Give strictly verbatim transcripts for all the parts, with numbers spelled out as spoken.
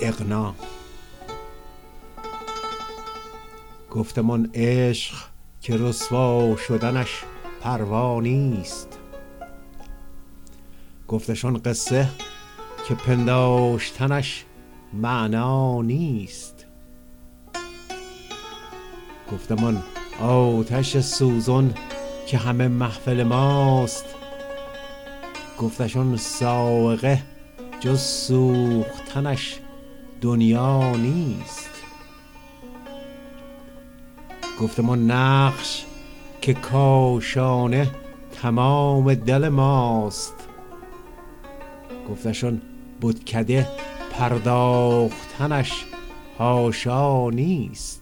اغنا. گفتمان عشق که رسوا شدنش پروا نیست، گفتشان قصه که پنداشتنش معنا نیست. گفتمان آتش سوزان که همه محفل ماست، گفتشان صاعقه جز سوختنش دنیا نیست. گفتمان نقش که کاشانه تمام دل ماست، گفتشان بتکده پرداختنش حاشا نیست.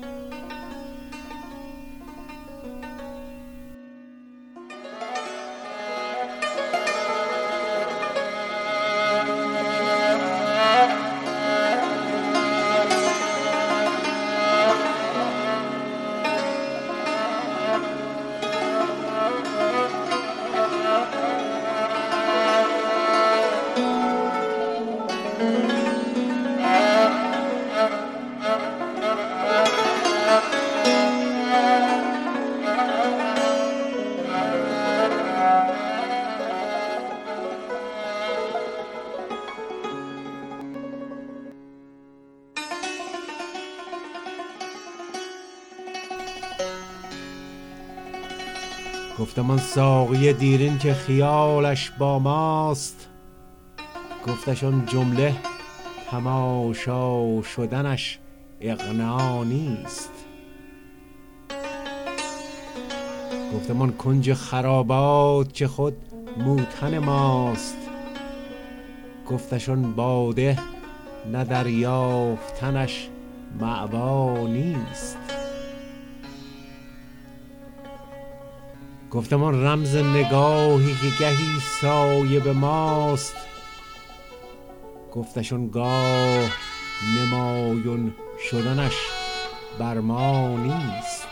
گفتمان ساقی دیرین که خیالش با ماست، گفتشان جمله تماشا شدنش اغنا نیست. گفتمان کنج خرابات که خود موتن ماست، گفتشان باده نه دریافتنش مأوا نیست. گفتمان رمز نگاهی که گهی سایه به ماست، گفتشان گاه نمایان شدنش بر ما نیست.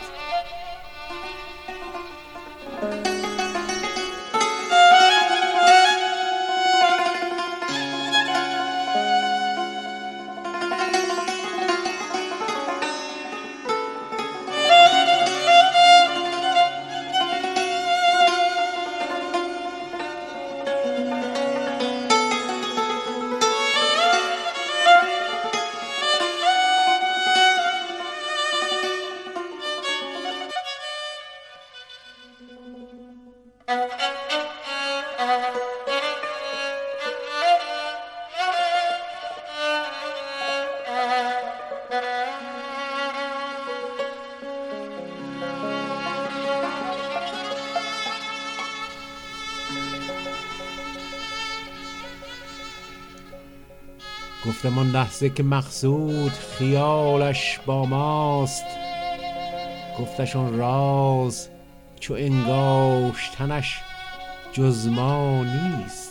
گفتمان لحظه که مقصود خیالش با ماست، گفتشان راز چو انگاشتنش جز ما نیست.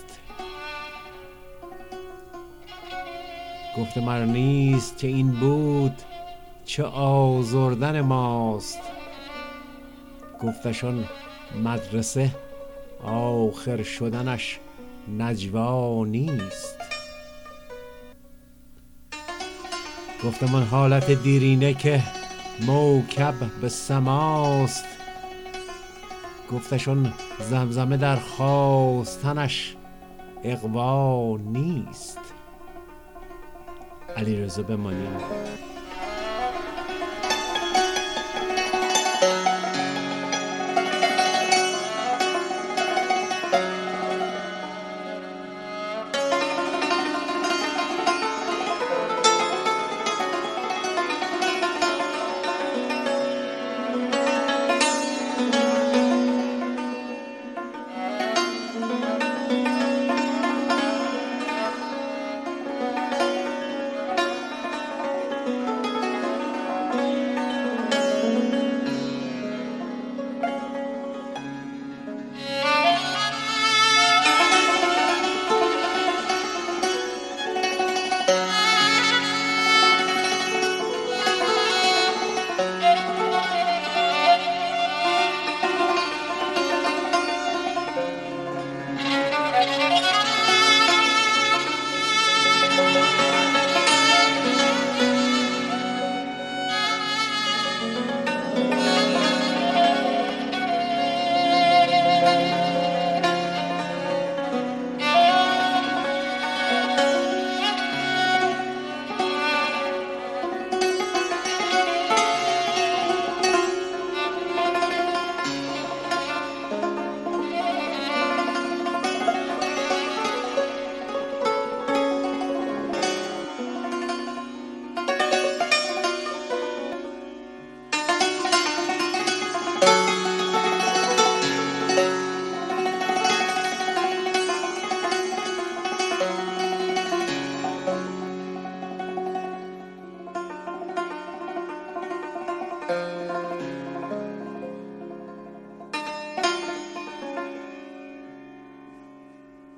گفتم ار نیست که این بود چه آزردن ماست، گفتشان مدرسه آخر شدنش نجوا نیست. گفتمان حالت دیرینه که موکب به سماست، گفتشان زمزمه در خواستنش اغوا نیست. علیرضا بمانی.